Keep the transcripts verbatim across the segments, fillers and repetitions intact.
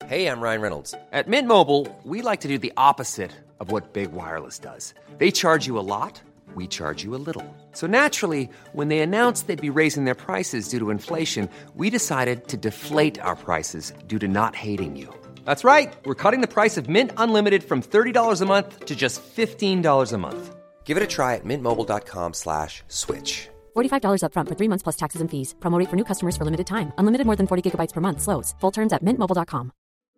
Hey, I'm Ryan Reynolds. At Mint Mobile, we like to do the opposite of what Big Wireless does. They charge you a lot, we charge you a little. So naturally, when they announced they'd be raising their prices due to inflation, we decided to deflate our prices due to not hating you. That's right. We're cutting the price of Mint Unlimited from thirty dollars a month to just fifteen dollars a month. Give it a try at mintmobile.com slash switch. forty-five dollars up front for three months plus taxes and fees. Promo rate for new customers for limited time. Unlimited more than forty gigabytes per month. Slows full terms at mint mobile dot com.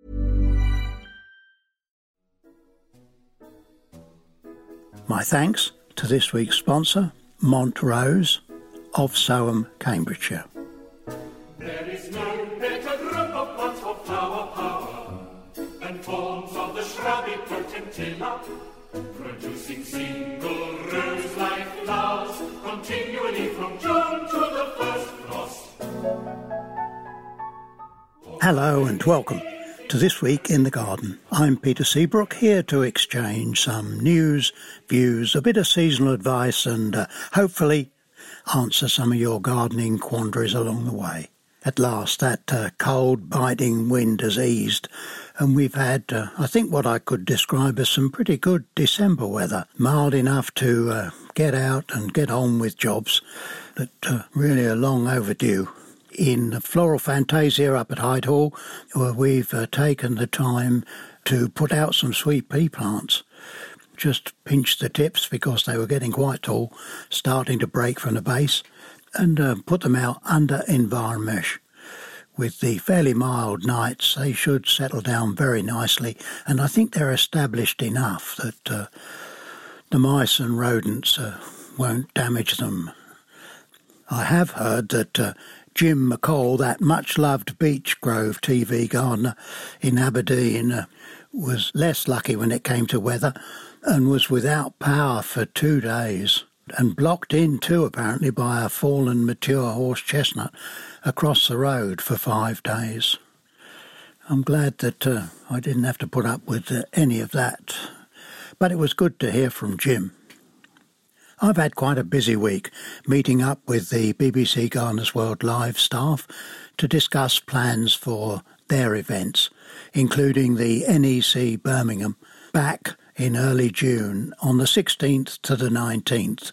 My thanks to this week's sponsor, Montrose of Soham, Cambridgeshire. There is no better group of plants for flower power than forms of the shrubby potentilla, producing single rose-like flowers continually from June to the first frost. Hello and welcome to This Week in the Garden. I'm Peter Seabrook, here to exchange some news, views, a bit of seasonal advice and uh, hopefully answer some of your gardening quandaries along the way. At last, that uh, cold, biting wind has eased and we've had, uh, I think, what I could describe as some pretty good December weather, mild enough to uh, get out and get on with jobs that uh, really are long overdue. In Floral Fantasia up at Hyde Hall, where we've uh, taken the time to put out some sweet pea plants. Just pinched the tips because they were getting quite tall, starting to break from the base, and uh, put them out under Enviromesh. With the fairly mild nights, they should settle down very nicely, and I think they're established enough that uh, the mice and rodents uh, won't damage them. I have heard that uh, Jim McCall, that much-loved Beech Grove T V gardener in Aberdeen, uh, was less lucky when it came to weather and was without power for two days and blocked in too, apparently, by a fallen mature horse chestnut across the road for five days. I'm glad that uh, I didn't have to put up with uh, any of that, but it was good to hear from Jim. I've had quite a busy week meeting up with the B B C Gardeners World Live staff to discuss plans for their events, including the N E C Birmingham, back in early June on the sixteenth to the nineteenth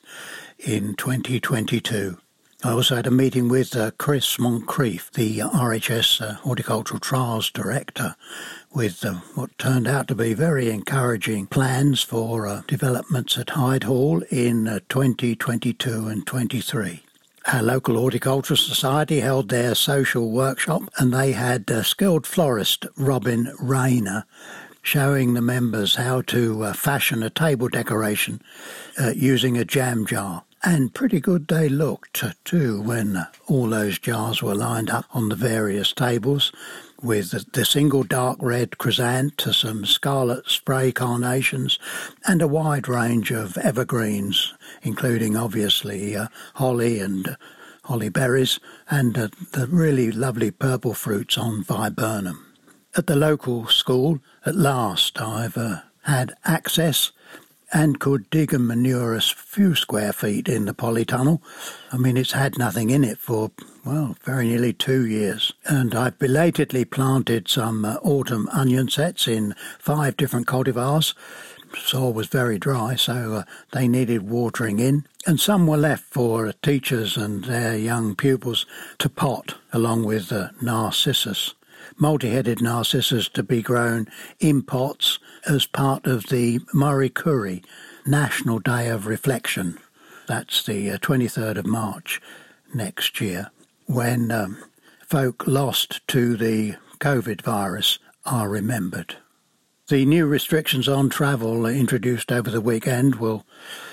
in twenty twenty-two. I also had a meeting with uh, Chris Moncrief, the R H S uh, Horticultural Trials Director, with uh, what turned out to be very encouraging plans for uh, developments at Hyde Hall in uh, twenty twenty-two and twenty-three. Our local horticultural society held their social workshop and they had uh, skilled florist Robin Rayner showing the members how to uh, fashion a table decoration uh, using a jam jar. And pretty good they looked, too, when all those jars were lined up on the various tables, with the single dark red chrysanthemum, some scarlet spray carnations, and a wide range of evergreens, including, obviously, uh, holly and uh, holly berries, and uh, the really lovely purple fruits on viburnum. At the local school, at last, I've uh, had access and could dig and manure a few square feet in the polytunnel. I mean, it's had nothing in it for, well, very nearly two years. And I've belatedly planted some uh, autumn onion sets in five different cultivars. Soil was very dry, so uh, they needed watering in. And some were left for uh, teachers and their young pupils to pot, along with uh, narcissus. Multi-headed narcissus to be grown in pots as part of the Marie Curie National Day of Reflection. That's the uh, twenty-third of March next year, when um, folk lost to the COVID virus are remembered. The new restrictions on travel introduced over the weekend will,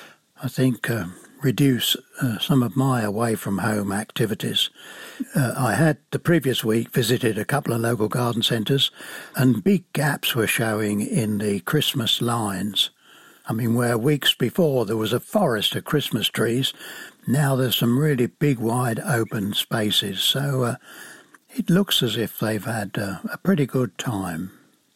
I think, uh, reduce uh, some of my away-from-home activities. Uh, I had the previous week visited a couple of local garden centres and big gaps were showing in the Christmas lines. I mean, where weeks before there was a forest of Christmas trees, now there's some really big wide open spaces. So uh, it looks as if they've had uh, a pretty good time.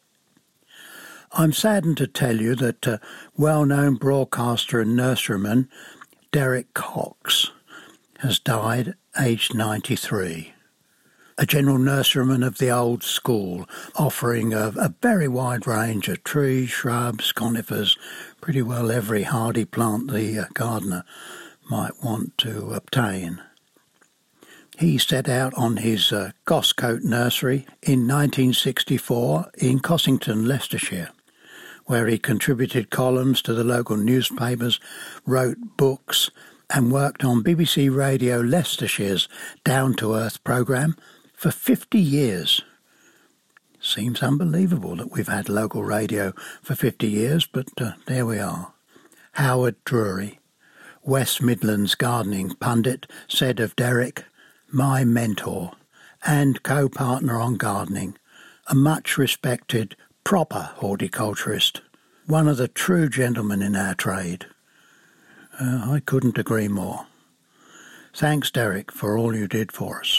I'm saddened to tell you that uh, well-known broadcaster and nurseryman Derek Cox has died aged ninety-three. a general nurseryman of the old school, offering a, a very wide range of trees, shrubs, conifers, pretty well every hardy plant the uh, gardener might want to obtain. He set out on his uh, Goscote nursery in nineteen sixty-four in Cossington, Leicestershire, where he contributed columns to the local newspapers, wrote books, and worked on B B C Radio Leicestershire's Down to Earth programme for fifty years. Seems unbelievable that we've had local radio for fifty years, but uh, there we are. Howard Drury, West Midlands gardening pundit, said of Derek, "My mentor and co-partner on gardening, a much respected, proper horticulturist, one of the true gentlemen in our trade." Uh, I couldn't agree more. Thanks, Derek, for all you did for us.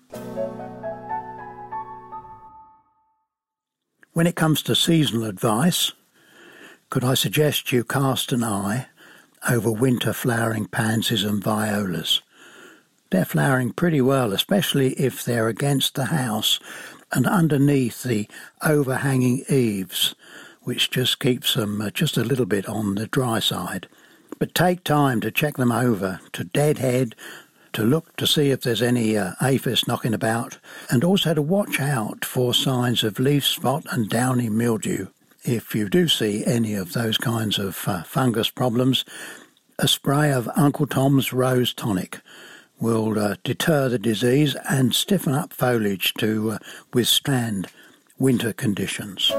When it comes to seasonal advice, could I suggest you cast an eye over winter flowering pansies and violas? They're flowering pretty well, especially if they're against the house and underneath the overhanging eaves, which just keeps them uh, just a little bit on the dry side. But take time to check them over, to deadhead, to look to see if there's any uh, aphis knocking about, and also to watch out for signs of leaf spot and downy mildew. If you do see any of those kinds of uh, fungus problems, a spray of Uncle Tom's Rose Tonic will uh, deter the disease and stiffen up foliage to uh, withstand winter conditions.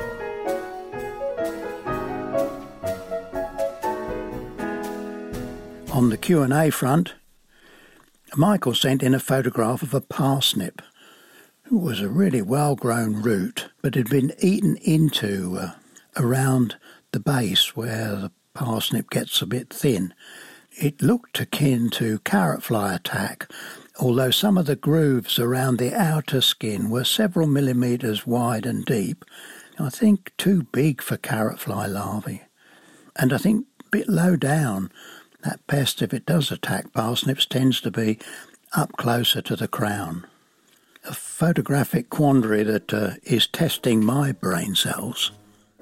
On the Q and A front, Michael sent in a photograph of a parsnip. It was a really well-grown root, but had been eaten into uh, around the base where the parsnip gets a bit thin. It looked akin to carrot fly attack, although some of the grooves around the outer skin were several millimetres wide and deep. I think too big for carrot fly larvae. And I think a bit low down. That pest, if it does attack parsnips, tends to be up closer to the crown. A photographic quandary that uh, is testing my brain cells.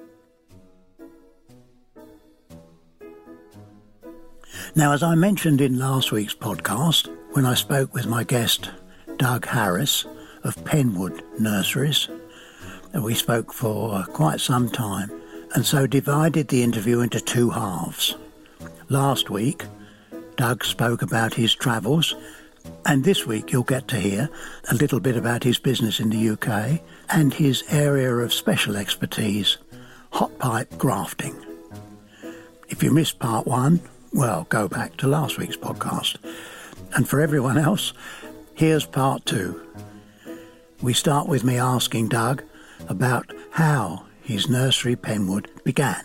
Now, as I mentioned in last week's podcast, when I spoke with my guest, Doug Harris of Penwood Nurseries, we spoke for quite some time, and so divided the interview into two halves. Last week, Doug spoke about his travels, and this week you'll get to hear a little bit about his business in the U K and his area of special expertise, hot pipe grafting. If you missed part one, well, go back to last week's podcast. And for everyone else, here's part two. We start with me asking Doug about how his nursery Penwood began.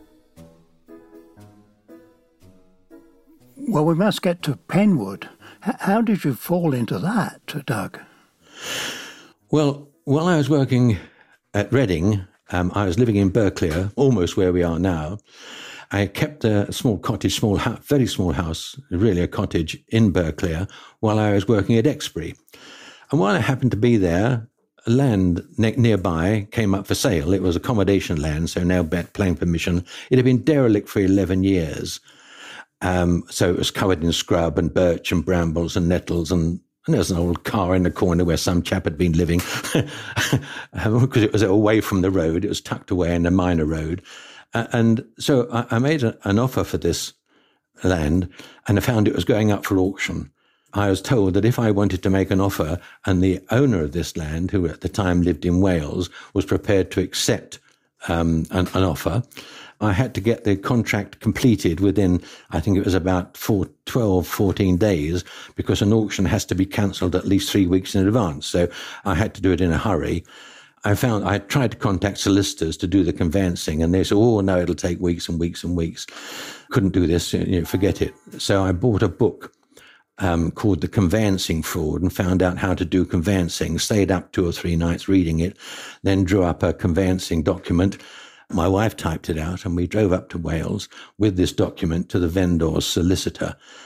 Well, we must get to Penwood. H- how did you fall into that, Doug? Well, while I was working at Reading, um, I was living in Berkeley, almost where we are now. I kept a small cottage, small house, very small house, really a cottage in Berkeley, while I was working at Exbury. And while I happened to be there, land ne- nearby came up for sale. It was accommodation land, so no planning permission. It had been derelict for eleven years. Um, so it was covered in scrub and birch and brambles and nettles, and, and there was an old car in the corner where some chap had been living because it was away from the road. It was tucked away in a minor road. Uh, and so I, I made a, an offer for this land, and I found it was going up for auction. I was told that if I wanted to make an offer and the owner of this land, who at the time lived in Wales, was prepared to accept um, an, an offer, I had to get the contract completed within, I think it was about four, twelve, fourteen days, because an auction has to be cancelled at least three weeks in advance. So I had to do it in a hurry. I found I tried to contact solicitors to do the conveyancing, and they said, oh, no, it'll take weeks and weeks and weeks. Couldn't do this, you know, forget it. So I bought a book um, called The Conveyancing Fraud and found out how to do conveyancing, stayed up two or three nights reading it, then drew up a conveyancing document. My wife typed it out, and we drove up to Wales with this document to the vendor's solicitor.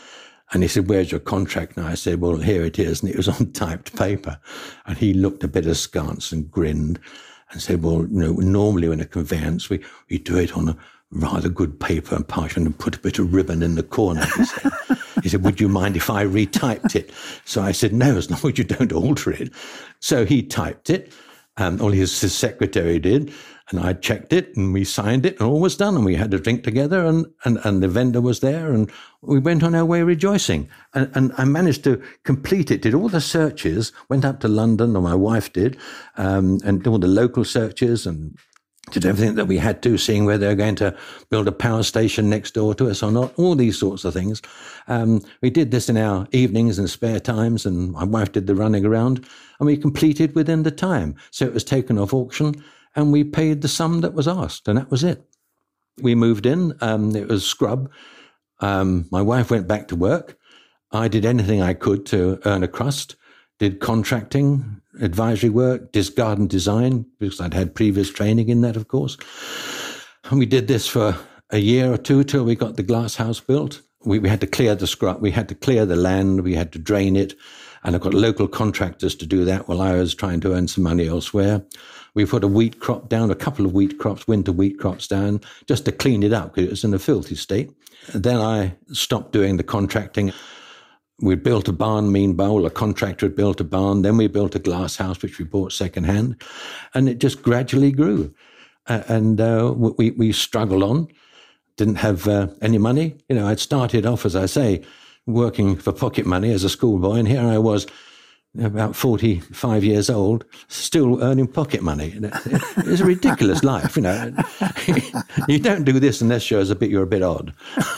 And he said, where's your contract? And I said, well, here it is. And it was on typed paper. And he looked a bit askance and grinned and said, well, you know, normally in a conveyance, we, we do it on a rather good paper and parchment and put a bit of ribbon in the corner, he said. He said, would you mind if I retyped it? So I said, no, as long as you don't alter it. So he typed it, um, or his, his secretary did, and I checked it, and we signed it, and all was done, and we had a drink together, and, and, and the vendor was there, and we went on our way rejoicing. And, and I managed to complete it, did all the searches, went up to London, or my wife did, um, and did all the local searches, and did everything that we had to, seeing whether they were going to build a power station next door to us or not, all these sorts of things. Um, we did this in our evenings and spare times, and my wife did the running around, and we completed within the time. So it was taken off auction, and we paid the sum that was asked, and that was it. We moved in. Um, it was scrub. Um, my wife went back to work. I did anything I could to earn a crust, did contracting, advisory work, did garden design, because I'd had previous training in that, of course. And we did this for a year or two till we got the glass house built. We, we had to clear the scrub, we had to clear the land, we had to drain it, and I got local contractors to do that while I was trying to earn some money elsewhere. We put a wheat crop down, a couple of wheat crops, winter wheat crops down, just to clean it up because it was in a filthy state. Then I stopped doing the contracting. We built a barn, meanwhile, a contractor had built a barn. Then we built a glass house, which we bought secondhand. And it just gradually grew. Uh, and uh, we, we struggled on, didn't have uh, any money. You know, I'd started off, as I say, working for pocket money as a schoolboy. And here I was, about forty-five years old, still earning pocket money. It was a ridiculous life, you know. You don't do this unless you're a bit, you're a bit odd.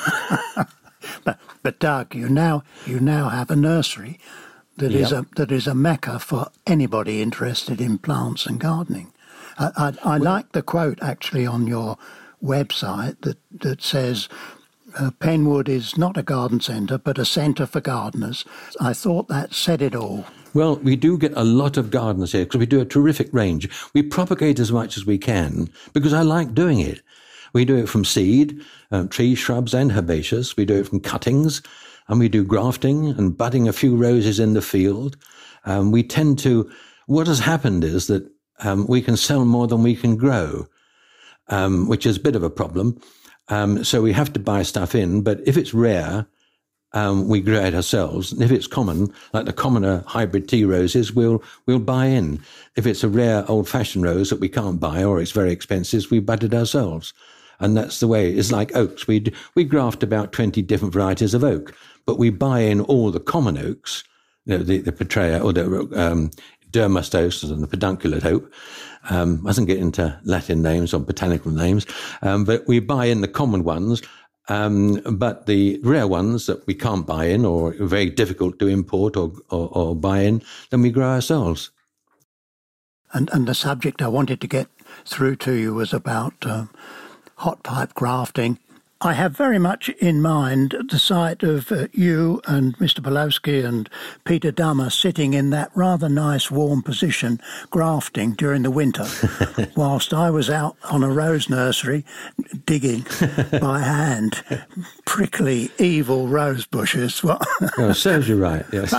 But, but Doug, you now you now have a nursery that yep. is a that is a mecca for anybody interested in plants and gardening. I, I, I well, like the quote actually on your website that that says, uh, "Penwood is not a garden centre, but a centre for gardeners." I thought that said it all. Well, we do get a lot of gardeners here because we do a terrific range. We propagate as much as we can because I like doing it. We do it from seed, um, trees, shrubs and herbaceous. We do it from cuttings, and we do grafting and budding a few roses in the field. Um, we tend to, what has happened is that um, we can sell more than we can grow, um, which is a bit of a problem. Um, so we have to buy stuff in, but if it's rare, um, we grow it ourselves. And if it's common, like the commoner hybrid tea roses, we'll we'll buy in. If it's a rare old-fashioned rose that we can't buy or it's very expensive, we bud it ourselves. And that's the way. It's like oaks. We we graft about twenty different varieties of oak, but we buy in all the common oaks, you know, the, the Petrea or the um, Dermastos and the pedunculate oak. Um, I doesn't get into Latin names or botanical names, um, but we buy in the common ones. Um, but the rare ones that we can't buy in or are very difficult to import or, or, or buy in, then we grow ourselves. And, and the subject I wanted to get through to you was about um, hot pipe grafting. I have very much in mind the sight of uh, you and Mister Pawlowski and Peter Dummer sitting in that rather nice warm position grafting during the winter, whilst I was out on a rose nursery digging by hand prickly, evil rose bushes. Oh, serves you right, yes.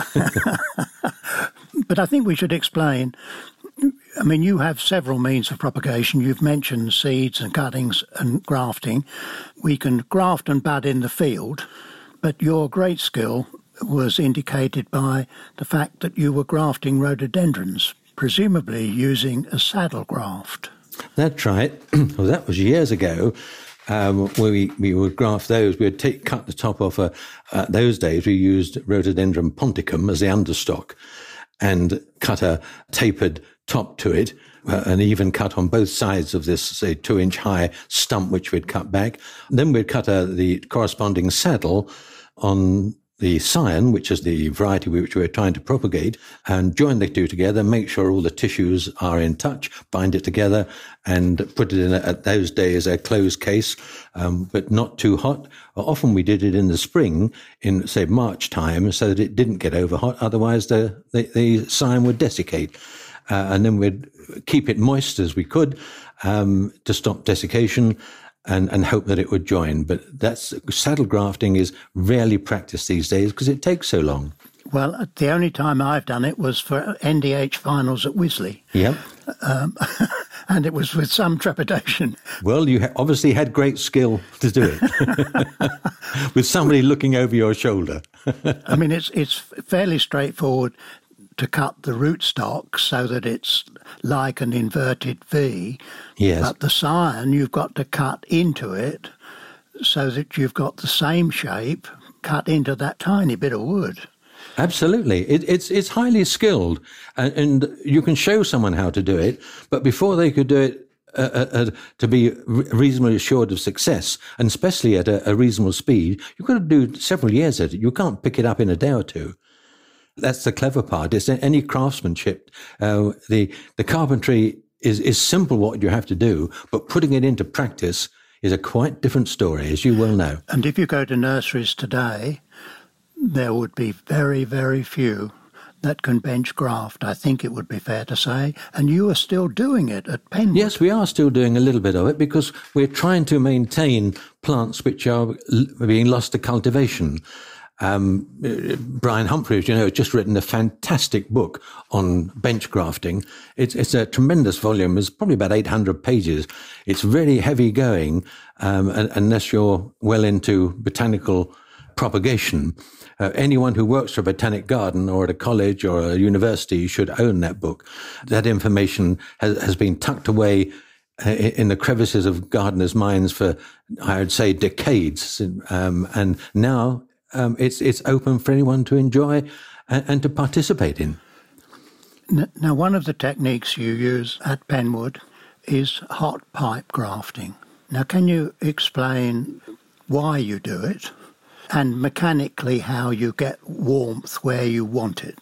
But I think we should explain. I mean, you have several means of propagation. You've mentioned seeds and cuttings and grafting. We can graft and bud in the field, but your great skill was indicated by the fact that you were grafting rhododendrons, presumably using a saddle graft. That's right. Well, that was years ago. Um, where we, we would graft those. We would take, cut the top off. A, uh, those days, we used Rhododendron ponticum as the understock and cut a tapered top to it, uh, an even cut on both sides of this, say, two-inch high stump, which we'd cut back. Then we'd cut a, the corresponding saddle on the scion, which is the variety which we're trying to propagate, and join the two together, make sure all the tissues are in touch, bind it together, and put it in, a, at those days, a closed case, um, but not too hot. Often we did it in the spring, in, say, March time, so that it didn't get over hot. Otherwise, the, the, the scion would desiccate. Uh, and then we'd keep it moist as we could um, to stop desiccation. and, and hope that it would join. But that's saddle grafting is rarely practiced these days because it takes so long. Well, the only time I've done it was for N D H finals at Wisley. Yep. Um, and it was with some trepidation. Well, you ha- obviously had great skill to do it with somebody looking over your shoulder. I mean, it's it's fairly straightforward to cut the rootstock so that it's like an inverted V. Yes. But the scion, you've got to cut into it so that you've got the same shape cut into that tiny bit of wood. Absolutely. It, it's it's highly skilled, and, and you can show someone how to do it, but before they could do it uh, uh, uh, to be re- reasonably assured of success, and especially at a, a reasonable speed, you've got to do several years at it. You can't pick it up in a day or two. That's the clever part. It's any craftsmanship. Uh, the the carpentry is, is simple what you have to do, but putting it into practice is a quite different story, as you well know. And if you go to nurseries today, there would be very, very few that can bench graft, I think it would be fair to say. And you are still doing it at Penwood. Yes, we are still doing a little bit of it because we're trying to maintain plants which are l- being lost to cultivation. Um, Brian Humphreys, you know, has just written a fantastic book on bench grafting. It's, it's a tremendous volume. It's probably about eight hundred pages. It's really heavy going, um, unless you're well into botanical propagation. Uh, anyone who works for a botanic garden or at a college or a university should own that book. That information has, has been tucked away uh, in the crevices of gardeners' minds for, I would say, decades. Um, and now um, it's it's open for anyone to enjoy and, and to participate in. Now, one of the techniques you use at Penwood is hot pipe grafting. Now, can you explain why you do it? And mechanically how you get warmth where you want it?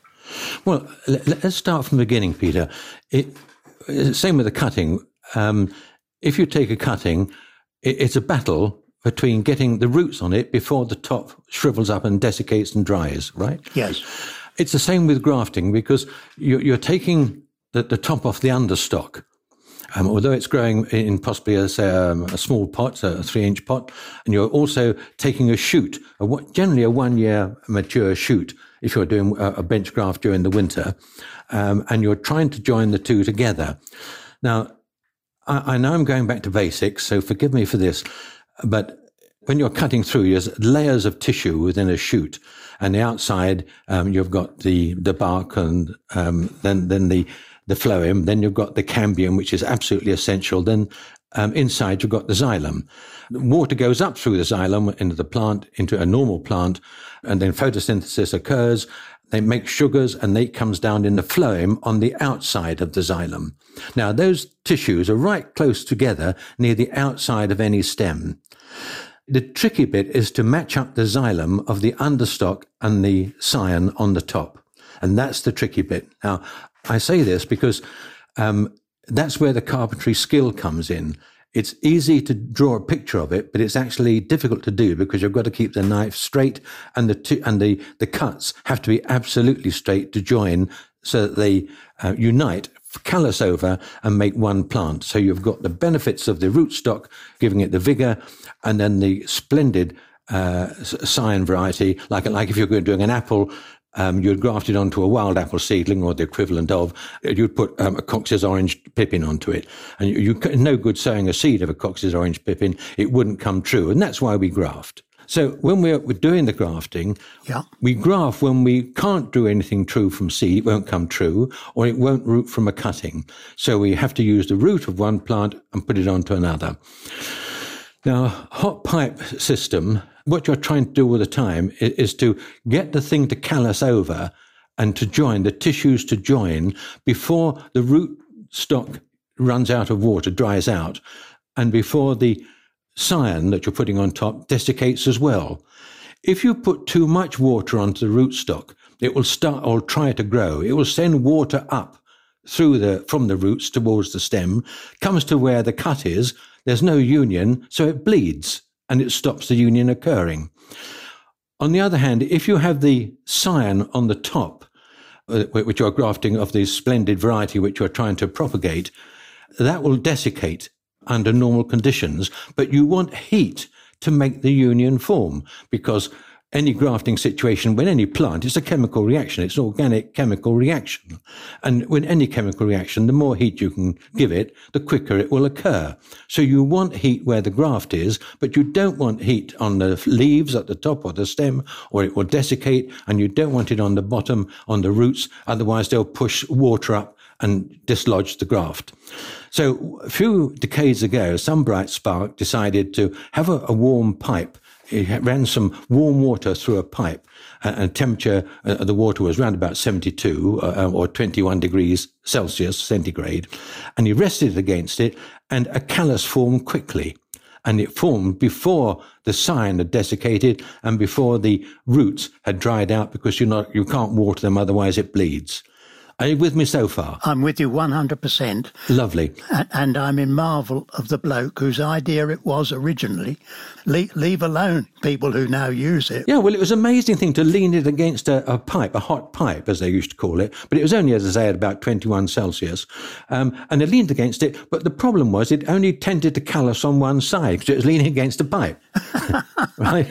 Well, let's start from the beginning, Peter. It, same with the cutting. Um, if you take a cutting, it, it's a battle between getting the roots on it before the top shrivels up and desiccates and dries, right? Yes. It's the same with grafting because you're, you're taking the, the top off the understock. Um, although it's growing in possibly a, say, um, a small pot, a three-inch pot, and you're also taking a shoot, a, generally a one-year mature shoot, if you're doing a, a bench graft during the winter, um, and you're trying to join the two together. Now, I, I know I'm going back to basics, so forgive me for this, but when you're cutting through, there's layers of tissue within a shoot, and the outside, um, you've got the the bark, and um, then then the the phloem, then you've got the cambium, which is absolutely essential. Then um, inside you've got the xylem. Water goes up through the xylem into the plant, into a normal plant, and then photosynthesis occurs. They make sugars, and they comes down in the phloem on the outside of the xylem. Now, those tissues are right close together near the outside of any stem. The tricky bit is to match up the xylem of the understock and the scion on the top. And that's the tricky bit. Now, I say this because um, that's where the carpentry skill comes in. It's easy to draw a picture of it, but it's actually difficult to do because you've got to keep the knife straight, and the t- and the, the cuts have to be absolutely straight to join so that they uh, unite, callus over, and make one plant. So you've got the benefits of the rootstock, giving it the vigor, and then the splendid uh, scion variety, like like if you're doing an apple. Um, you'd graft it onto a wild apple seedling or the equivalent of, you'd put um, a Cox's orange pippin onto it. And you, you no good sowing a seed of a Cox's orange pippin, it wouldn't come true. And that's why we graft. So when we're, we're doing the grafting, yeah. we graft when we can't do anything true from seed, it won't come true, or it won't root from a cutting. So we have to use the root of one plant and put it onto another. Now, hot pipe system, what you're trying to do all the time is, is to get the thing to callus over and to join, the tissues to join before the root stock runs out of water, dries out, and before the scion that you're putting on top desiccates as well. If you put too much water onto the rootstock, it will start or try to grow. It will send water up through the from the roots towards the stem, comes to where the cut is. There's no union, so it bleeds and it stops the union occurring. On the other hand, if you have the scion on the top, uh, which you're grafting of the splendid variety which you're trying to propagate, that will desiccate under normal conditions, but you want heat to make the union form, because any grafting situation, when any plant, it's a chemical reaction. It's an organic chemical reaction. And when any chemical reaction, the more heat you can give it, the quicker it will occur. So you want heat where the graft is, but you don't want heat on the leaves at the top or the stem, or it will desiccate, and you don't want it on the bottom, on the roots. Otherwise, they'll push water up and dislodge the graft. So a few decades ago, some bright spark decided to have a, a warm pipe. It ran some warm water through a pipe, and, and temperature of uh, the water was around about seventy-two uh, or twenty-one degrees Celsius centigrade. And he rested against it, and a callus formed quickly. And it formed before the sign had desiccated and before the roots had dried out, because you're not, you can't water them, otherwise it bleeds. Are you with me so far? I'm with you one hundred percent. Lovely. And I'm in marvel of the bloke whose idea it was originally. Le- leave alone people who now use it. Yeah, well, it was an amazing thing to lean it against a, a pipe, a hot pipe, as they used to call it. But it was only, as I say, at about twenty-one Celsius. Um, and it leaned against it. But the problem was it only tended to callus on one side, because it was leaning against a pipe. Right?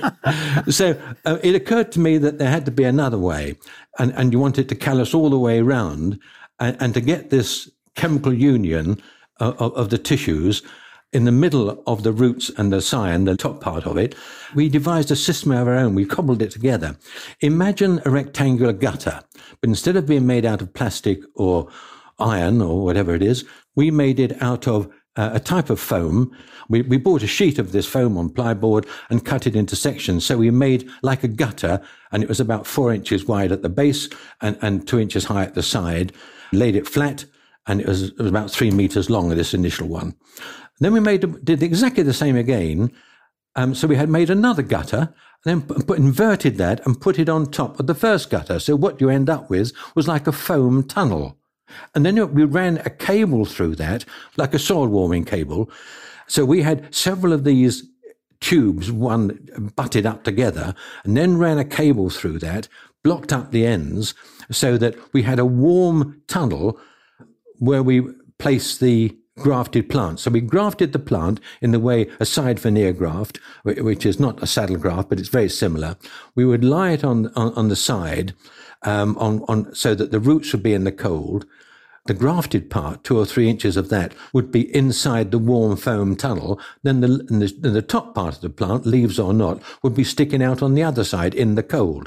So uh, it occurred to me that there had to be another way. And, and you want it to callus all the way around, and, and to get this chemical union of, of the tissues in the middle of the roots and the scion, the top part of it, we devised a system of our own. We cobbled it together. Imagine a rectangular gutter, but instead of being made out of plastic or iron or whatever it is, we made it out of uh, a type of foam. We, we bought a sheet of this foam on plyboard and cut it into sections. So we made like a gutter, and it was about four inches wide at the base and, and two inches high at the side, laid it flat, and it was, it was about three meters long, this initial one. Then we made did exactly the same again. Um, so we had made another gutter, then put, inverted that and put it on top of the first gutter. So what you end up with was like a foam tunnel. And then we ran a cable through that, like a soil warming cable. So we had several of these tubes, one butted up together, and then ran a cable through that, blocked up the ends, so that we had a warm tunnel where we placed the grafted plant. So we grafted the plant in the way a side veneer graft, which is not a saddle graft, but it's very similar. We would lie it on on, on the side, um, on on so that the roots would be in the cold. The grafted part, two or three inches of that, would be inside the warm foam tunnel. Then the, and the, and the top part of the plant, leaves or not, would be sticking out on the other side in the cold.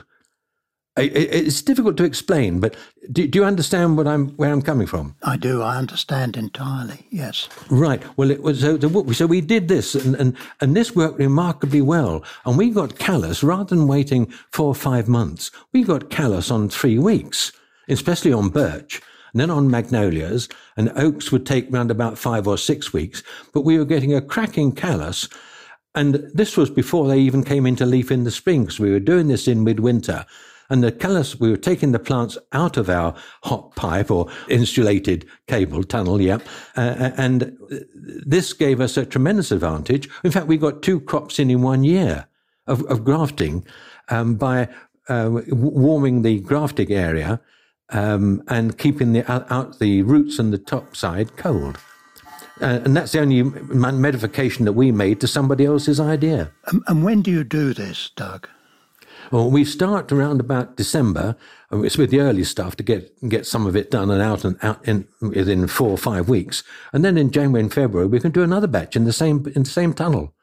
It's difficult to explain, but do, do you understand what I'm where I'm coming from? I do. I understand entirely. Yes. Right. Well, it was so. The, so we did this, and, and and this worked remarkably well. And we got callus rather than waiting four or five months. We got callus on three weeks, especially on birch, and then on magnolias, and oaks would take round about five or six weeks. But we were getting a cracking callus. And this was before they even came into leaf in the spring, because we were doing this in midwinter. And the callus, we were taking the plants out of our hot pipe or insulated cable tunnel, yeah. Uh, and this gave us a tremendous advantage. In fact, we got two crops in in one year of, of grafting um, by uh, warming the grafting area um, and keeping the out, out the roots and the top side cold. Uh, and that's the only modification that we made to somebody else's idea. Um, and when do you do this, Doug? Well, we start around about December. It's with the early stuff to get get some of it done and out and out in within four or five weeks, and then in January and February we can do another batch in the same in the same tunnel.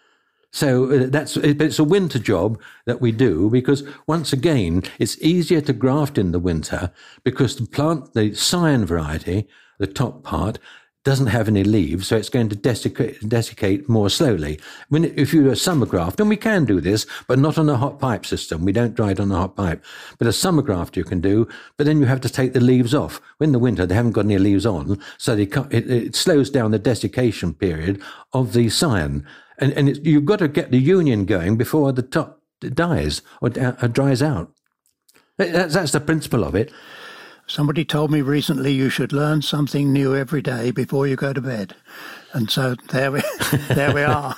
So uh, that's it's a winter job that we do, because once again it's easier to graft in the winter because the plant, the scion variety, the top part, doesn't have any leaves, so it's going to desiccate, desiccate more slowly. When if you do a summer graft, and we can do this, but not on a hot pipe system. We don't dry it on a hot pipe. But a summer graft you can do, but then you have to take the leaves off. In the winter, they haven't got any leaves on, so they can't, it, it slows down the desiccation period of the scion. And, and it, you've got to get the union going before the top dies or, or dries out. That's, that's the principle of it. Somebody told me recently you should learn something new every day before you go to bed. And so there we there we are.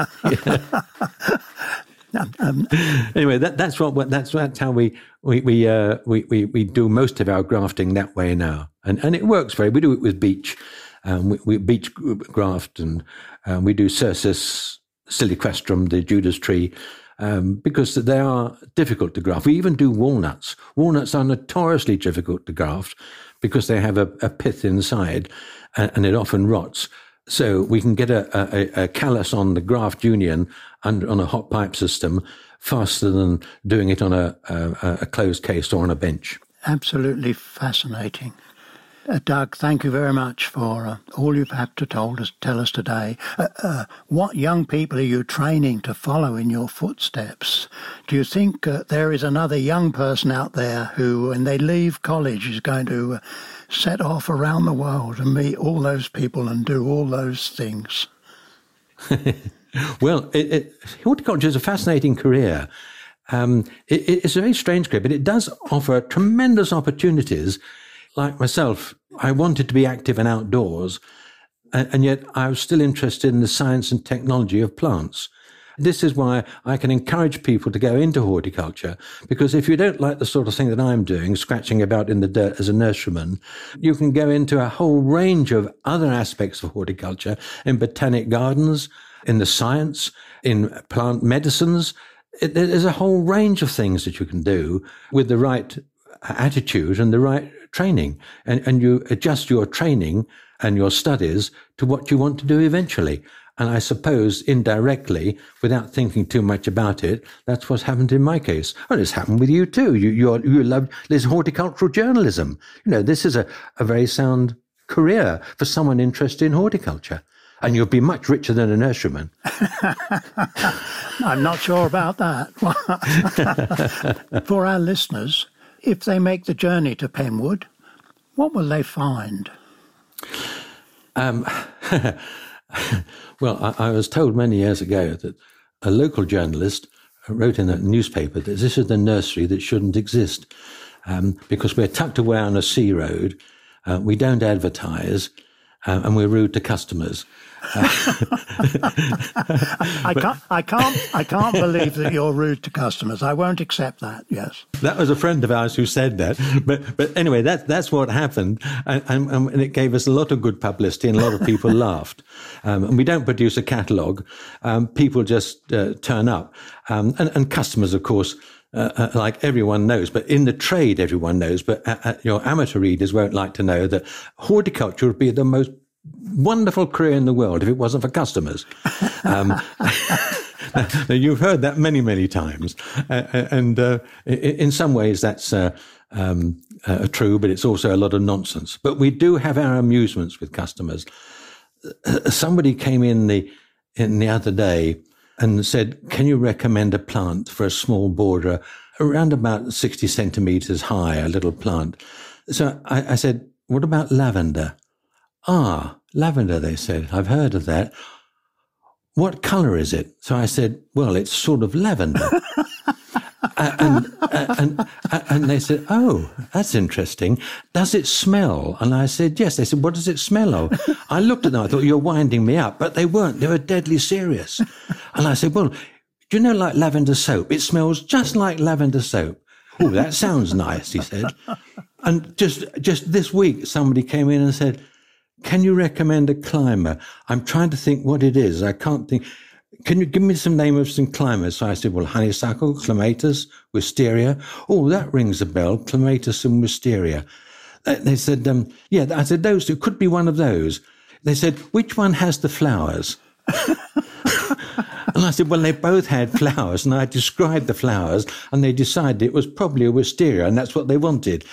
um, anyway, that, that's what that's that's how we we we, uh, we we we do most of our grafting that way now, and and it works very. We do it with beech, Um, we, we beech graft, and um, we do Cercis siliquestrum, the Judas tree, um, because they are difficult to graft. We even do walnuts. Walnuts are notoriously difficult to graft because they have a, a pith inside, and, and it often rots. So we can get a, a, a callus on the graft union under, on a hot pipe system faster than doing it on a, a, a closed case or on a bench. Absolutely fascinating. Uh, Doug, thank you very much for uh, all you've had to told us, tell us today. Uh, uh, what young people are you training to follow in your footsteps? Do you think uh, there is another young person out there who, when they leave college, is going to uh, set off around the world and meet all those people and do all those things? Well, it, it, horticulture is a fascinating career. Um, it, it's a very strange career, but it does offer tremendous opportunities. Like myself, I wanted to be active and outdoors, and, and yet I was still interested in the science and technology of plants. This is why I can encourage people to go into horticulture, because if you don't like the sort of thing that I'm doing, scratching about in the dirt as a nurseryman, you can go into a whole range of other aspects of horticulture, in botanic gardens, in the science, in plant medicines. It, there's a whole range of things that you can do with the right attitude and the right training, and, and you adjust your training and your studies to what you want to do eventually. And I suppose indirectly, without thinking too much about it, that's what's happened in my case. And it's happened with you too. You you're, you love this horticultural journalism. You know, this is a, a very sound career for someone interested in horticulture. And you'll be much richer than a nurseryman. I'm not sure about that. For our listeners, if they make the journey to Penwood, what will they find? Um, well, I, I was told many years ago that a local journalist wrote in a newspaper that this is the nursery that shouldn't exist, um, because we're tucked away on a sea road, uh, we don't advertise, uh, and we're rude to customers. I can't, I can't, I can't believe that you're rude to customers. I won't accept that. Yes, that was a friend of ours who said that. But but anyway, that's that's what happened, and, and, and it gave us a lot of good publicity, and a lot of people laughed. Um, and we don't produce a catalogue. Um, people just uh, turn up, um, and, and customers, of course. Uh, uh, like everyone knows, but in the trade, everyone knows, but uh, uh, your amateur readers won't like to know that horticulture would be the most wonderful career in the world if it wasn't for customers. Um, you've heard that many, many times. Uh, and uh, in some ways that's uh, um, uh, true, but it's also a lot of nonsense. But we do have our amusements with customers. Uh, somebody came in the in the other day and said, can you recommend a plant for a small border around about sixty centimetres high, a little plant? So I, I said, what about lavender? Ah, lavender, they said. I've heard of that. What colour is it? So I said, well, it's sort of lavender. uh, and, uh, and, uh, and they said, oh, that's interesting. Does it smell? And I said, yes. They said, what does it smell of? I looked at them. I thought, you're winding me up. But they weren't. They were deadly serious. And I said, well, do you know, like lavender soap? It smells just like lavender soap. Oh, that sounds nice, he said. And just just this week, somebody came in and said, can you recommend a climber? I'm trying to think what it is. I can't think. Can you give me some name of some climbers? So I said, well, honeysuckle, clematis, wisteria. Oh, that rings a bell, clematis and wisteria. They said, um, yeah, I said, those two, could be one of those. They said, which one has the flowers? And I said, well, they both had flowers, and I described the flowers, and they decided it was probably a wisteria, and that's what they wanted.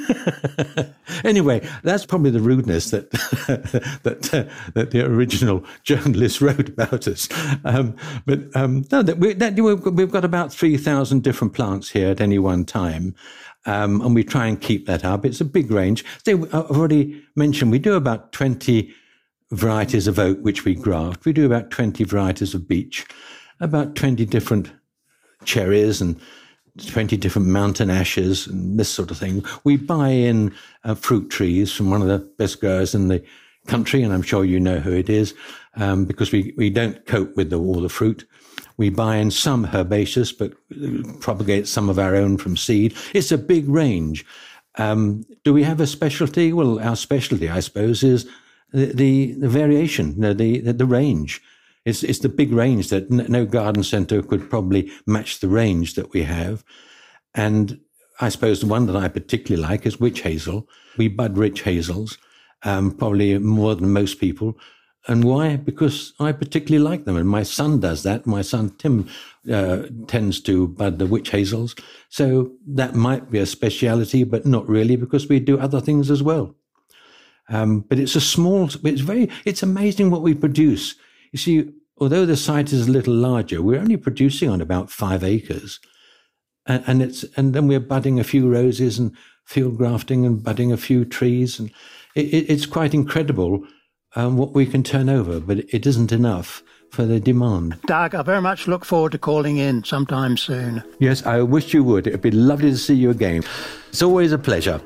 Anyway, that's probably the rudeness that that uh, that the original journalist wrote about us. Um, but um, no, that we, that we've got about three thousand different plants here at any one time, um, and we try and keep that up. It's a big range. So I've already mentioned we do about twenty varieties of oak, which we graft. We do about twenty varieties of beech, about twenty different cherries and twenty different mountain ashes and this sort of thing. We buy in uh, fruit trees from one of the best growers in the country, and I'm sure you know who it is, um, because we, we don't cope with the, all the fruit. We buy in some herbaceous, but propagate some of our own from seed. It's a big range. Um, do we have a specialty? Well, our specialty, I suppose, is the the, the variation, you know, the, the the range. It's it's the big range that n- no garden centre could probably match the range that we have. And I suppose the one that I particularly like is witch hazel. We bud witch hazels, um, probably more than most people. And why? Because I particularly like them. And my son does that. My son, Tim, uh, tends to bud the witch hazels. So that might be a speciality, but not really, because we do other things as well. Um, but it's a small, it's very, it's amazing what we produce. You see, although the site is a little larger, we're only producing on about five acres. And, and it's, and then we're budding a few roses and field grafting and budding a few trees. And it, it, it's quite incredible Um, what we can turn over, but it isn't enough for the demand. Doug, I very much look forward to calling in sometime soon. Yes, I wish you would. It'd be lovely to see you again. It's always a pleasure.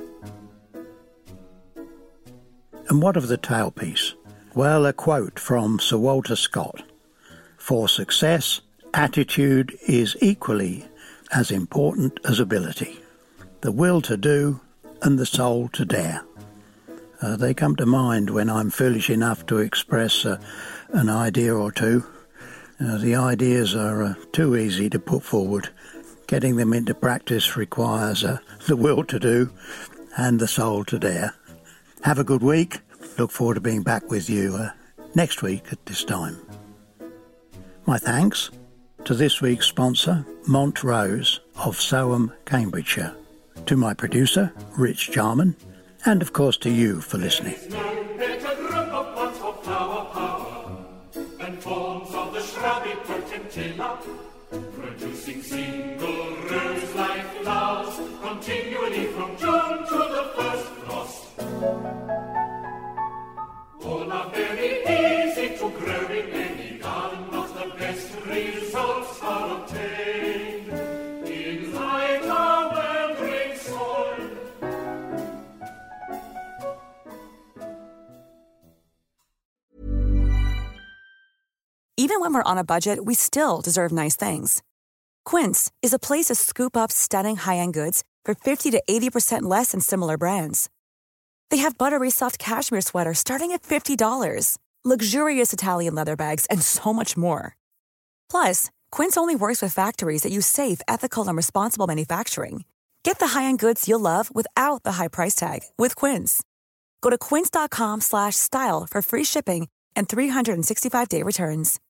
And what of the tailpiece? Well, a quote from Sir Walter Scott. For success, attitude is equally as important as ability. The will to do and the soul to dare. Uh, they come to mind when I'm foolish enough to express uh, an idea or two. Uh, the ideas are uh, too easy to put forward. Getting them into practice requires uh, the will to do and the soul to dare. Have a good week. Look forward to being back with you uh, next week at this time. My thanks to this week's sponsor, Montrose of Soham, Cambridgeshire. To my producer, Rich Jarman. And, of course, to you for listening. There is no better group of plants for flower power than forms of the shrubby potentilla, producing single rose-like flowers continually from June to the first frost. All are very easy to grow in any garden, but the best results are obtained in lighter well-drained soil. Even when we're on a budget, we still deserve nice things. Quince is a place to scoop up stunning high-end goods for fifty to eighty percent less than similar brands. They have buttery soft cashmere sweaters starting at fifty dollars, luxurious Italian leather bags, and so much more. Plus, Quince only works with factories that use safe, ethical, and responsible manufacturing. Get the high-end goods you'll love without the high price tag with Quince. Go to quince.com slash style for free shipping and three sixty-five day returns.